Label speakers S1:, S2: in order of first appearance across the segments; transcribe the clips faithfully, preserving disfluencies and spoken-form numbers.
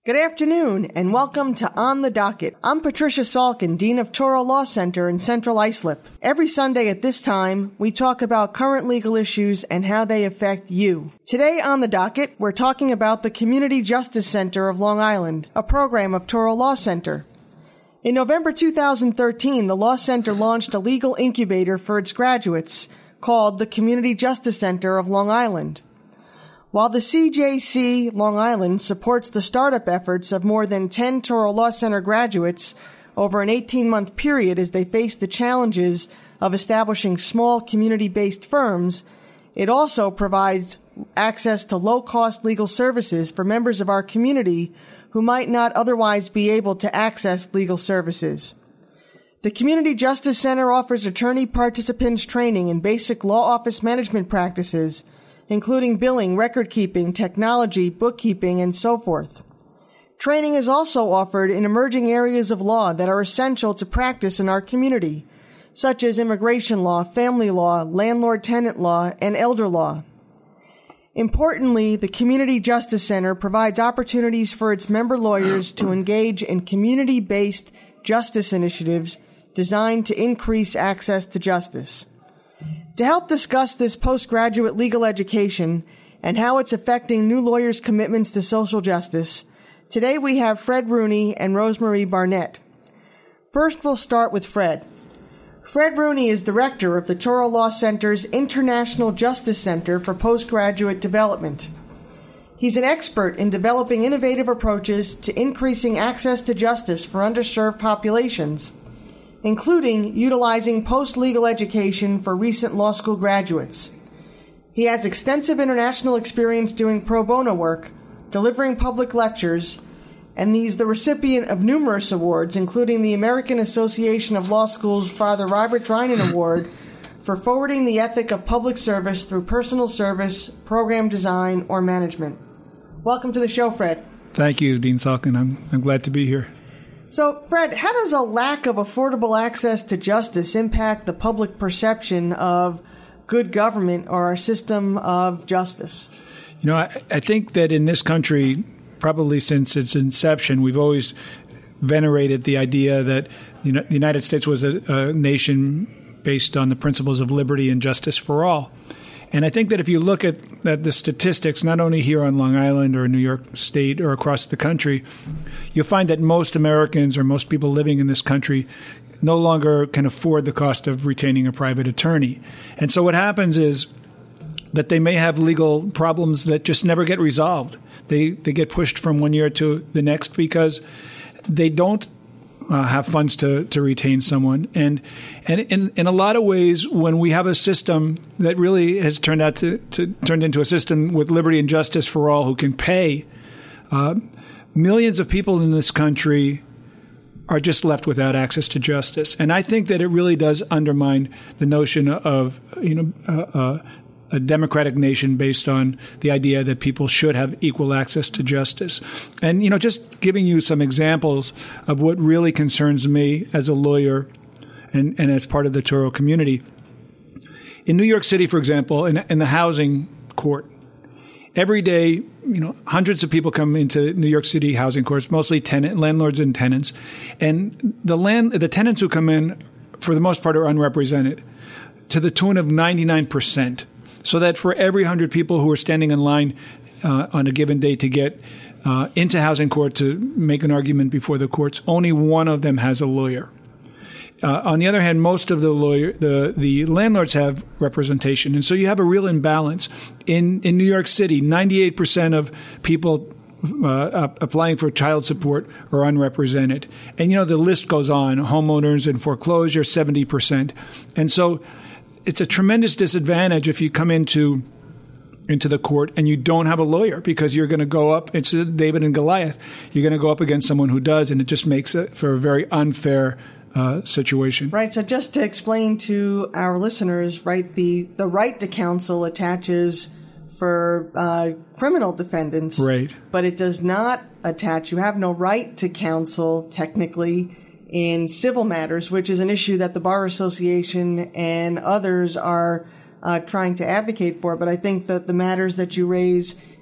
S1: Good afternoon, and welcome to On the Docket. I'm Patricia Salkin, Dean of Touro Law Center in Central Islip. Every Sunday at this time, we talk about current legal issues and how they affect you. Today on the docket, we're talking about the Community Justice Center of Long Island, a program of Touro Law Center. In November two thousand thirteen, the Law Center launched a legal incubator for its graduates called the Community Justice Center of Long Island. While the C J C Long Island supports the startup efforts of more than ten Touro Law Center graduates over an eighteen-month period as they face the challenges of establishing small community-based firms, it also provides access to low-cost legal services for members of our community who might not otherwise be able to access legal services. The Community Justice Center offers attorney participants training in basic law office management practices, including billing, record-keeping, technology, bookkeeping, and so forth. Training is also offered in emerging areas of law that are essential to practice in our community, such as immigration law, family law, landlord-tenant law, and elder law. Importantly, the Community Justice Center provides opportunities for its member lawyers to engage in community-based justice initiatives designed to increase access to justice. To help discuss this postgraduate legal education and how it's affecting new lawyers' commitments to social justice, today we have Fred Rooney and Rosemarie Barnett. First, we'll start with Fred. Fred Rooney is director of the Touro Law Center's International Justice Center for Postgraduate Development. He's an expert in developing innovative approaches to increasing access to justice for underserved populations, including utilizing post-legal education for recent law school graduates. He has extensive international experience doing pro bono work, delivering public lectures, and he's the recipient of numerous awards, including the American Association of Law Schools Father Robert Drinan Award for forwarding the ethic of public service through personal service, program design, or management. Welcome to the show, Fred.
S2: Thank you, Dean Salkin. I'm, I'm glad to be here.
S1: So, Fred, how does a lack of affordable access to justice impact the public perception of good government or our system of justice?
S2: You know, I, I think that in this country, probably since its inception, we've always venerated the idea that you know, the United States was a, a nation based on the principles of liberty and justice for all. And I think that if you look at, at the statistics, not only here on Long Island or New York State or across the country, you'll find that most Americans or most people living in this country no longer can afford the cost of retaining a private attorney. And so what happens is that they may have legal problems that just never get resolved. They, they get pushed from one year to the next because they don't Uh, have funds to, to retain someone. And and in, in a lot of ways, when we have a system that really has turned out to, to turned into a system with liberty and justice for all who can pay, uh, millions of people in this country are just left without access to justice. And I think that it really does undermine the notion of, you know, uh, uh, a democratic nation based on the idea that people should have equal access to justice. And, you know, just giving you some examples of what really concerns me as a lawyer and, and as part of the Touro community. In New York City, for example, in, in the housing court, every day, you know, hundreds of people come into New York City housing courts, mostly tenant, landlords and tenants. And the land, the tenants who come in, for the most part, are unrepresented to the tune of ninety-nine percent. So that for every one hundred people who are standing in line uh, on a given day to get uh, into housing court to make an argument before the courts, only one of them has a lawyer. Uh, on the other hand, most of the lawyer, the, the landlords have representation. And so you have a real imbalance. In, in New York City, ninety-eight percent of people uh, applying for child support are unrepresented. And, you know, the list goes on. Homeowners and foreclosure, seventy percent. And so it's a tremendous disadvantage if you come into into the court and you don't have a lawyer because you're going to go up. It's David and Goliath. You're going to go up against someone who does, and it just makes it for a very unfair uh, situation.
S1: Right. So just to explain to our listeners, right, the, the right to counsel attaches for uh, criminal defendants.
S2: Right.
S1: But it does not attach. You have no right to counsel technically in civil matters, which is an issue that the Bar Association and others are uh, trying to advocate for. But I think that the matters that you raise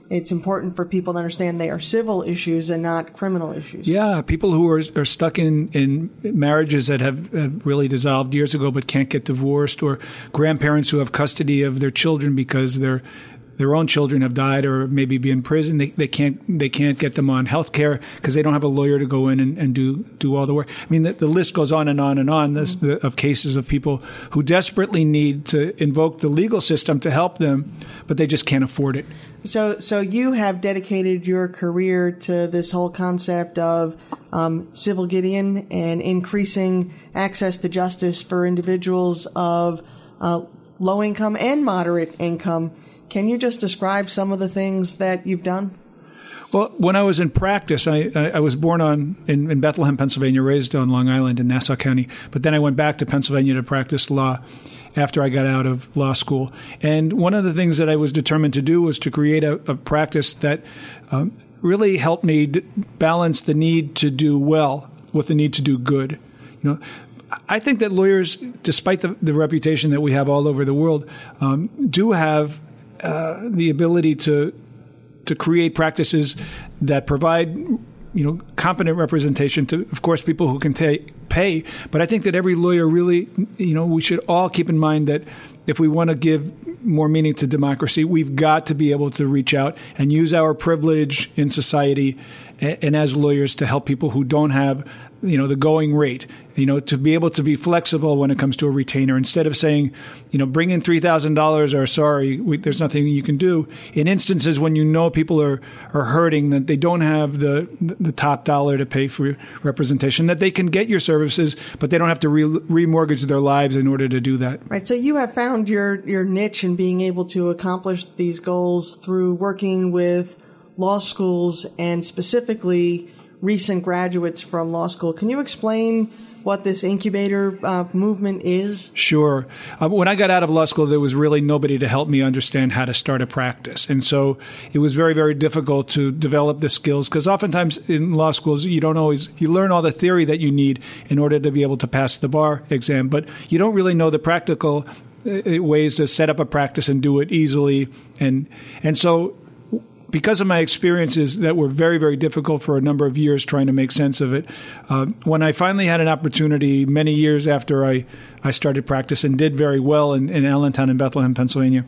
S1: it's important for people to understand they are civil issues and not criminal issues.
S2: Yeah, people who are, are stuck in, in marriages that have, have really dissolved years ago but can't get divorced, or grandparents who have custody of their children because they're their own children have died or maybe be in prison. They they can't they can't get them on health care because they don't have a lawyer to go in and, and do do all the work. I mean, the, the list goes on and on and on this, mm-hmm. the, of cases of people who desperately need to invoke the legal system to help them, but they just can't afford it.
S1: So so you have dedicated your career to this whole concept of um, Civil Gideon and increasing access to justice for individuals of uh, low income and moderate income. Can you just describe some of the things that you've done?
S2: Well, when I was in practice, I, I, I was born on in, in Bethlehem, Pennsylvania, raised on Long Island in Nassau County. But then I went back to Pennsylvania to practice law after I got out of law school. And one of the things that I was determined to do was to create a, a practice that um, really helped me d- balance the need to do well with the need to do good. You know, I think that lawyers, despite the, the reputation that we have all over the world, um, do have Uh, the ability to to create practices that provide, you know, competent representation to, of course, people who can ta- pay. But I think that every lawyer really, you know, we should all keep in mind that if we want to give more meaning to democracy, we've got to be able to reach out and use our privilege in society and, and as lawyers to help people who don't have, you know, the going rate, you know, to be able to be flexible when it comes to a retainer. Instead of saying, you know, bring in three thousand dollars or sorry, we, there's nothing you can do. In instances when you know people are, are hurting, that they don't have the, the top dollar to pay for representation, that they can get your services, but they don't have to re- remortgage their lives in order to do that.
S1: Right. So you have found your, your niche in being able to accomplish these goals through working with law schools and specifically recent graduates from law school. Can you explain what this incubator uh, movement is?
S2: Sure. Uh, when I got out of law school, there was really nobody to help me understand how to start a practice. And so it was very, very difficult to develop the skills because oftentimes in law schools, you don't always, you learn all the theory that you need in order to be able to pass the bar exam, but you don't really know the practical uh, ways to set up a practice and do it easily. And, and so because of my experiences that were very, very difficult for a number of years trying to make sense of it, uh, when I finally had an opportunity many years after I, I started practice and did very well in, in Allentown and Bethlehem, Pennsylvania,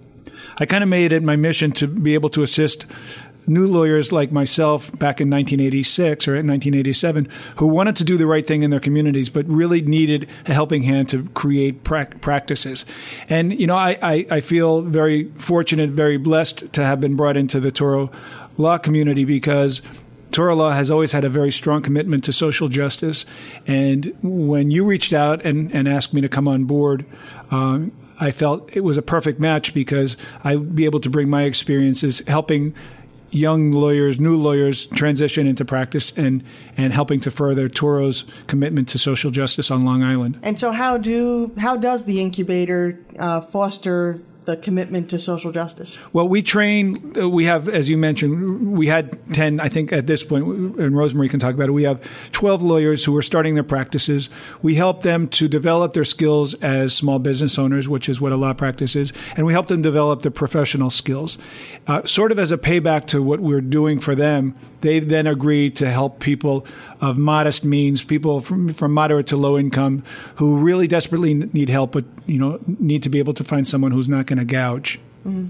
S2: I kind of made it my mission to be able to assist new lawyers like myself back in nineteen eighty-six or nineteen eighty-seven who wanted to do the right thing in their communities but really needed a helping hand to create pra- practices. And, you know, I, I, I feel very fortunate, very blessed to have been brought into the Toro law community because Toro Law has always had a very strong commitment to social justice. And when you reached out and, and asked me to come on board, um, I felt it was a perfect match because I'd be able to bring my experiences helping young lawyers, new lawyers transition into practice and, and helping to further Toro's commitment to social justice on Long Island.
S1: And so how do how does the incubator uh, foster the commitment to social justice?
S2: Well, we train, uh, we have, as you mentioned, we had ten, I think at this point, and Rosemary can talk about it, we have twelve lawyers who are starting their practices. We help them to develop their skills as small business owners, which is what a law practice is, and we help them develop their professional skills. Uh, sort of as a payback to what we're doing for them, they then agree to help people of modest means, people from, from moderate to low income who really desperately need help, but, you know, need to be able to find someone who's not going to gouge.
S1: Mm-hmm.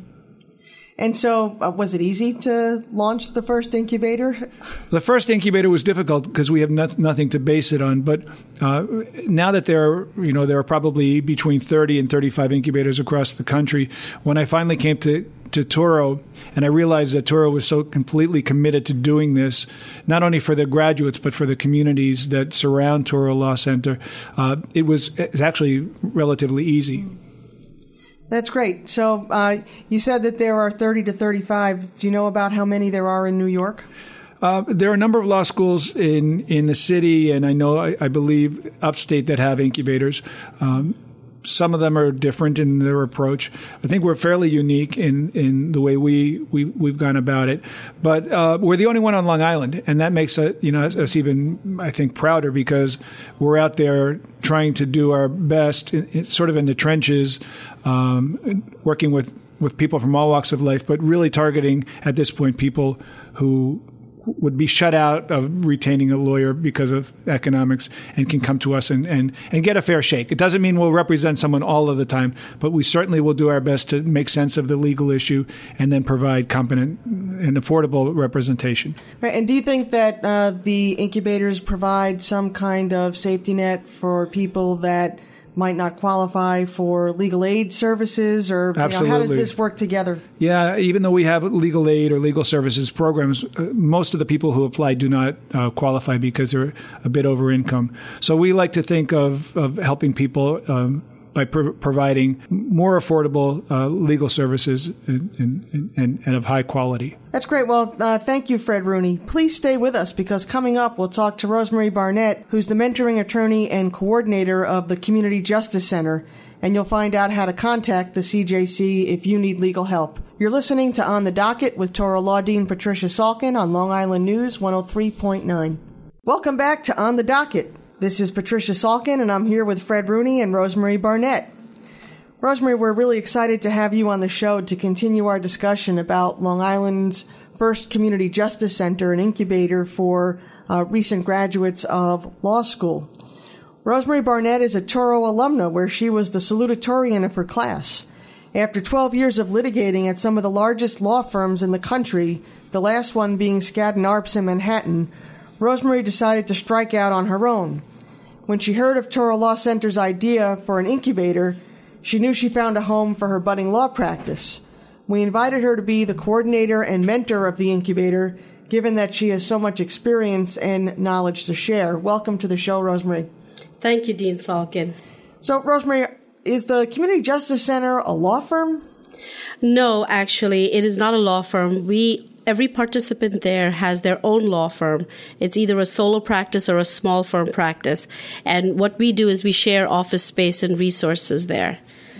S1: And so uh, was it easy to launch the first incubator?
S2: The first incubator was difficult because we have not, nothing to base it on. But uh, now that there are, you know, there are probably between thirty and thirty-five incubators across the country, when I finally came to to Toro, and I realized that Toro was so completely committed to doing this, not only for the graduates, but for the communities that surround Toro Law Center, uh, it was it's actually relatively easy.
S1: That's great. So uh, you said that there are thirty to thirty-five. Do you know about how many there are in New York?
S2: Uh, there are a number of law schools in, in the city, and I know, I, I believe, upstate that have incubators. Um, Some of them are different in their approach. I think we're fairly unique in, in the way we, we, we've gone about it. But uh, we're the only one on Long Island, and that makes us, you know, us even, I think, prouder because we're out there trying to do our best, in, in, sort of in the trenches, um, working with with people from all walks of life, but really targeting at this point people who would be shut out of retaining a lawyer because of economics and can come to us and, and, and get a fair shake. It doesn't mean we'll represent someone all of the time, but we certainly will do our best to make sense of the legal issue and then provide competent and affordable representation.
S1: Right. And do you think that uh, the incubators provide some kind of safety net for people that might not qualify for legal aid services, or you know, how does this work together?
S2: Yeah, even though we have legal aid or legal services programs, uh, most of the people who apply do not uh, qualify because they're a bit over income. So we like to think of, of helping people um, by pro- providing more affordable uh, legal services and, and, and, and of high quality.
S1: That's great. Well, uh, thank you, Fred Rooney. Please stay with us, because coming up, we'll talk to Rosemary Barnett, who's the mentoring attorney and coordinator of the Community Justice Center, and you'll find out how to contact the C J C if you need legal help. You're listening to On the Docket with Toro Law Dean Patricia Salkin on Long Island News one oh three point nine. Welcome back to On the Docket. This is Patricia Salkin, and I'm here with Fred Rooney and Rosemary Barnett. Rosemary, we're really excited to have you on the show to continue our discussion about Long Island's first community justice center and incubator for uh, recent graduates of law school. Rosemary Barnett is a Toro alumna, where she was the salutatorian of her class. After twelve years of litigating at some of the largest law firms in the country, the last one being Skadden Arps in Manhattan, Rosemary decided to strike out on her own. When she heard of Toro Law Center's idea for an incubator, she knew she found a home for her budding law practice. We invited her to be the coordinator and mentor of the incubator, given that she has so much experience and knowledge to share. Welcome to the show, Rosemary.
S3: Thank you, Dean Salkin.
S1: So, Rosemary, is the Community Justice Center a law firm?
S3: No, actually, it is not a law firm. We Every participant there has their own law firm. It's either a solo practice or a small firm practice. And what we do is we share office space and resources there.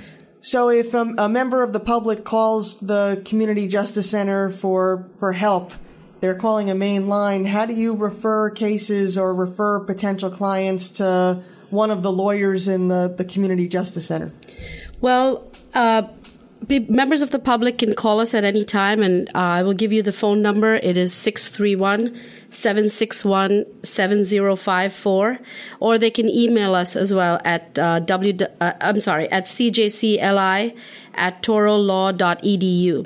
S1: So if um, a member of the public calls the Community Justice Center for, for help, they're calling a main line, how do you refer cases or refer potential clients to one of the lawyers in the, the Community Justice Center?
S3: Well, uh, members of the public can call us at any time, and uh, I will give you the phone number. It is six three one, seven six one, seven zero five four, or they can email us as well at uh, w. Uh, I'm sorry at c j c l i at toro law dot e d u.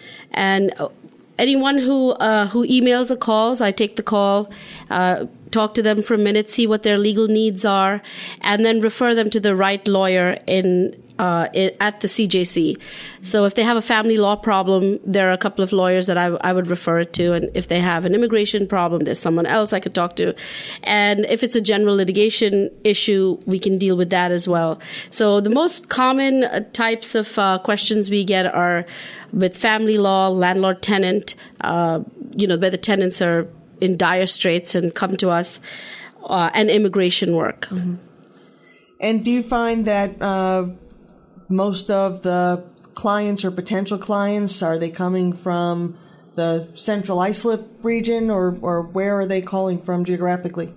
S3: And anyone who uh, who emails or calls, I take the call. Uh, talk to them for a minute, see what their legal needs are, and then refer them to the right lawyer in uh, at the C J C. So if they have a family law problem, there are a couple of lawyers that I, I would refer it to. And if they have an immigration problem, there's someone else I could talk to. And if it's a general litigation issue, we can deal with that as well. So the most common types of uh, questions we get are with family law, landlord-tenant, uh, you know, where the tenants are in dire straits and come to us, uh, and immigration work.
S1: Mm-hmm. And do you find that uh, most of the clients or potential clients, are they coming from the central Islip region, or, or where are they calling from geographically?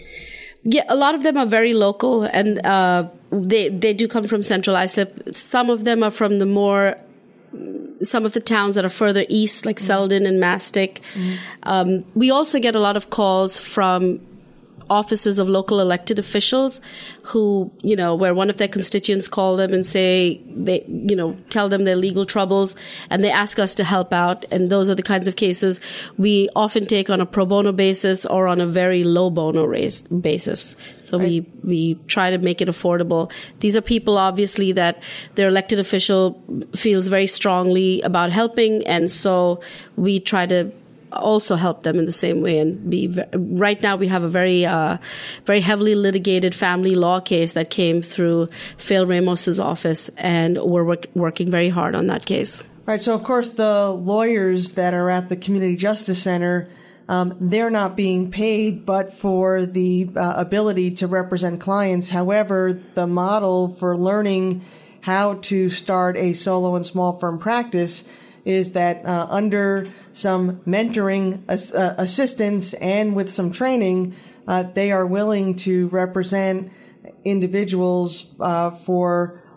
S3: Yeah, a lot of them are very local, and uh, they, they do come from central Islip. Some of them are from the more some of the towns that are further east, like mm-hmm. Selden and Mastic. Mm-hmm. Um, we also get a lot of calls from offices of local elected officials who, you know, where one of their constituents call them and say, they, you know, tell them their legal troubles, and they ask us to help out. And those are the kinds of cases we often take on a pro bono basis or on a very low bono basis. So right. we, we try to make it affordable. These are people, obviously, that their elected official feels very strongly about helping. And so we try to also help them in the same way. And be right now we have a very uh, very heavily litigated family law case that came through Phil Ramos's office, and we're work- working very hard on that case.
S1: Right. So of course the lawyers that are at the Community Justice Center, um, they're not being paid but for the uh, ability to represent clients. However, the model for learning how to start a solo and small firm practice is that uh, under some mentoring as, uh, assistance and with some training, uh, they are willing to represent individuals uh, for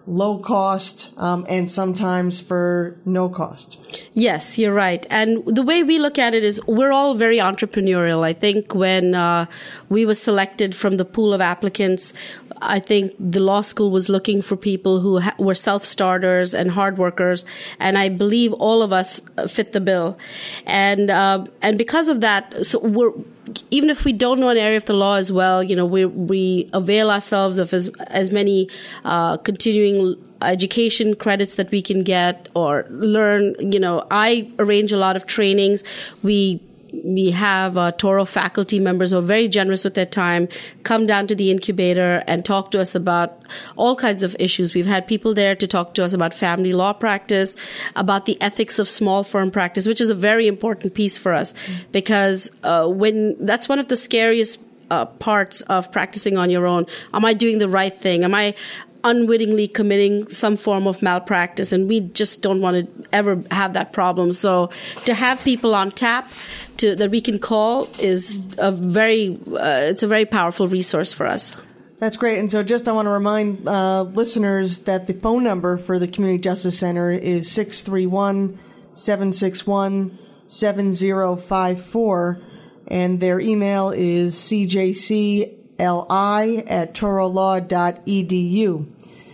S1: low cost um, and sometimes for no cost.
S3: Yes, you're right. And the way we look at it is we're all very entrepreneurial. I think when uh, we were selected from the pool of applicants, I think the law school was looking for people who ha- were self-starters and hard workers. And I believe all of us fit the bill. And uh, and because of that, so we're even if we don't know an area of the law as well, you know, we we avail ourselves of as as many uh, continuing education credits that we can get or learn. You know, I arrange a lot of trainings. We we have uh, Toro faculty members who are very generous with their time, come down to the incubator and talk to us about all kinds of issues. We've had people there to talk to us about family law practice, about the ethics of small firm practice, which is a very important piece for us because uh, when that's one of the scariest uh, parts of practicing on your own. Am I doing the right thing? Am I unwittingly committing some form of malpractice? And we just don't want to ever have that problem. So to have people on tap to, that we can call is a very, uh, it's a very powerful resource for us.
S1: That's great. And so just I want to remind uh, listeners that the phone number for the Community Justice Center is six three one, seven six one, seven zero five four. And their email is c j c l i at toro law dot e d u.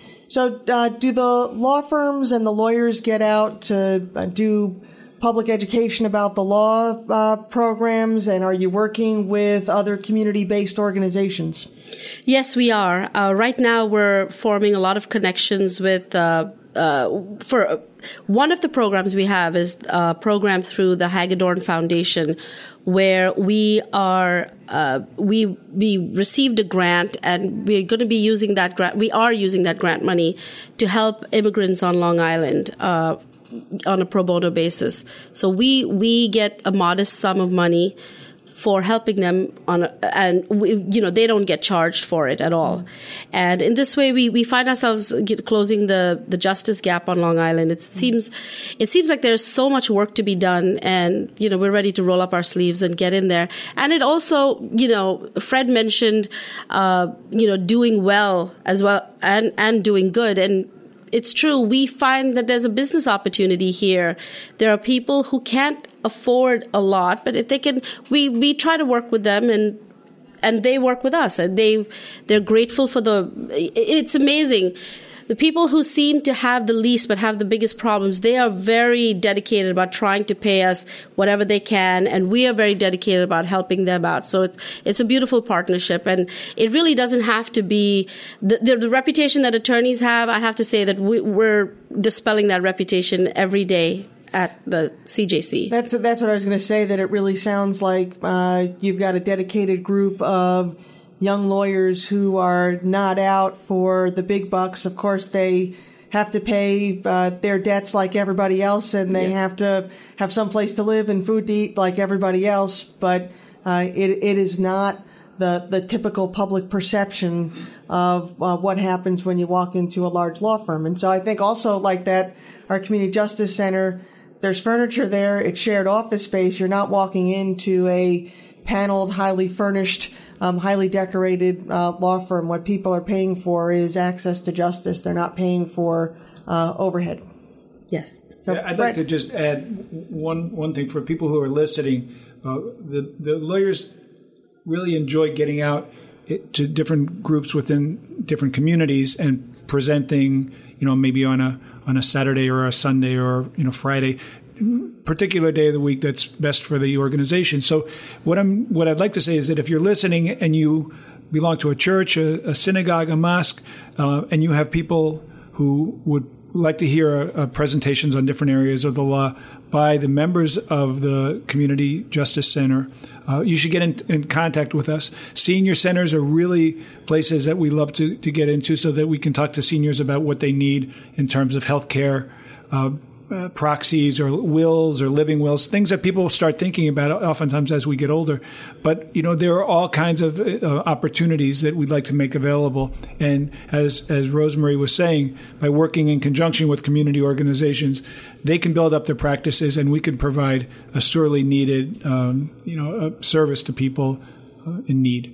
S1: So uh, do the law firms and the lawyers get out to uh, do public education about the law uh, programs, and are you working with other community-based organizations?
S3: Yes, we are. Uh, right now we're forming a lot of connections with uh, uh, for uh, one of the programs we have is a program through the Hagedorn Foundation, where we are uh, we we received a grant, and we're going to be using that grant. We are using that grant money to help immigrants on Long Island uh, on a pro bono basis. So we we get a modest sum of money for helping them on, a, and we, you know, they don't get charged for it at all. And in this way, we, we find ourselves get, closing the, the justice gap on Long Island. It seems, it seems like there's so much work to be done, and, you know, we're ready to roll up our sleeves and get in there. And it also, you know, Fred mentioned, uh, you know, doing well as well and, and doing good. And it's true. We find that there's a business opportunity here. There are people who can't afford a lot, but if they can, we, we try to work with them, and and they work with us, and they they're grateful for the. It's amazing. The people who seem to have the least but have the biggest problems, they are very dedicated about trying to pay us whatever they can, and we are very dedicated about helping them out. So it's it's a beautiful partnership, and it really doesn't have to be the, the, the reputation that attorneys have. I have to say that we, we're dispelling that reputation every day at the C J C. That's
S1: that's what I was going to say, that it really sounds like uh, you've got a dedicated group of young lawyers who are not out for the big bucks. Of course, they have to pay uh, their debts like everybody else, and they yeah. have to have some place to live and food to eat like everybody else. But uh, it it is not the the typical public perception of uh, what happens when you walk into a large law firm. And so I think also like that, our Community Justice Center, there's furniture there. It's shared office space. You're not walking into a paneled, highly furnished, Um, highly decorated uh, law firm. What people are paying for is access to justice. They're not paying for uh, overhead.
S3: Yes.
S2: So, yeah, I'd like to just add one one thing for people who are listening. Uh, the the lawyers really enjoy getting out to different groups within different communities and presenting. You know, maybe on a on a Saturday or a Sunday or you know Friday. Particular day of the week that's best for the organization. So what I'm what I'd like to say is that if you're listening and you belong to a church, a, a synagogue, a mosque, uh, and you have people who would like to hear uh, uh, presentations on different areas of the law by the members of the Community Justice Center, uh, you should get in, in contact with us. Senior centers are really places that we love to, to get into so that we can talk to seniors about what they need in terms of health care, uh, Uh, proxies or wills or living wills, things that people start thinking about oftentimes as we get older. But, you know, there are all kinds of uh, opportunities that we'd like to make available. And as as Rosemary was saying, by working in conjunction with community organizations, they can build up their practices, and we can provide a sorely needed, um, you know, a service to people uh, in need.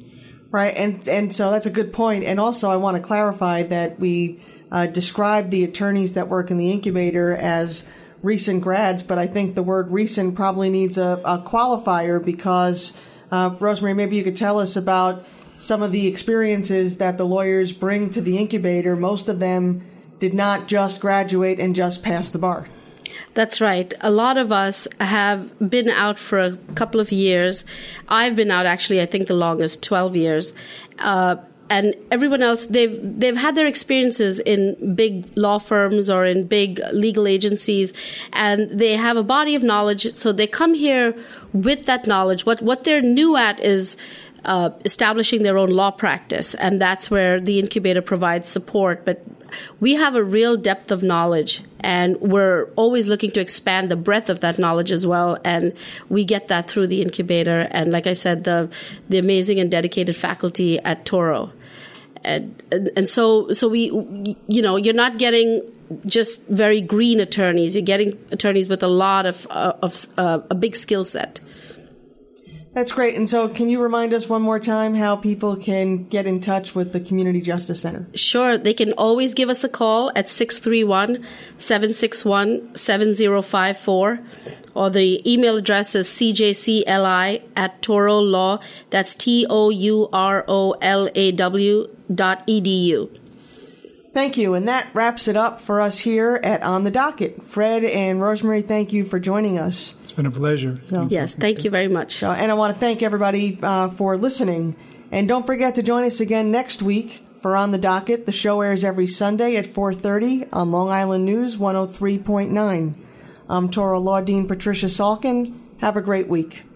S1: Right, and and so that's a good point. And also, I want to clarify that we uh, describe the attorneys that work in the incubator as recent grads, but I think the word recent probably needs a, a qualifier because, uh, Rosemary, maybe you could tell us about some of the experiences that the lawyers bring to the incubator. Most of them did not just graduate and just pass the bar.
S3: That's right. A lot of us have been out for a couple of years. I've been out actually, I think the longest, twelve years. Uh, and everyone else, they've they've had their experiences in big law firms or in big legal agencies, and they have a body of knowledge. So they come here with that knowledge. What what they're new at is uh, establishing their own law practice, and that's where the incubator provides support. But we have a real depth of knowledge, and we're always looking to expand the breadth of that knowledge as well. And we get that through the incubator. And like I said, the the amazing and dedicated faculty at Touro. And, and, and so, so we, you know, you're not getting just very green attorneys. You're getting attorneys with a lot of, uh, of uh, a big skill set.
S1: That's great. And so can you remind us one more time how people can get in touch with the Community Justice Center? Sure.
S3: They can always give us a call at six three one, seven six one, seven zero five four, or the email address is c j c l i at Touro Law. That's T O U R O L A W dot E D U.
S1: Thank you. And that wraps it up for us here at On the Docket. Fred and Rosemary, thank you for joining us.
S2: It's been a pleasure.
S3: So, yes, thank you very much.
S1: So, and I want to thank everybody uh, for listening. And don't forget to join us again next week for On the Docket. The show airs every Sunday at four thirty on Long Island News one oh three point nine. I'm Touro Law Dean Patricia Salkin. Have a great week.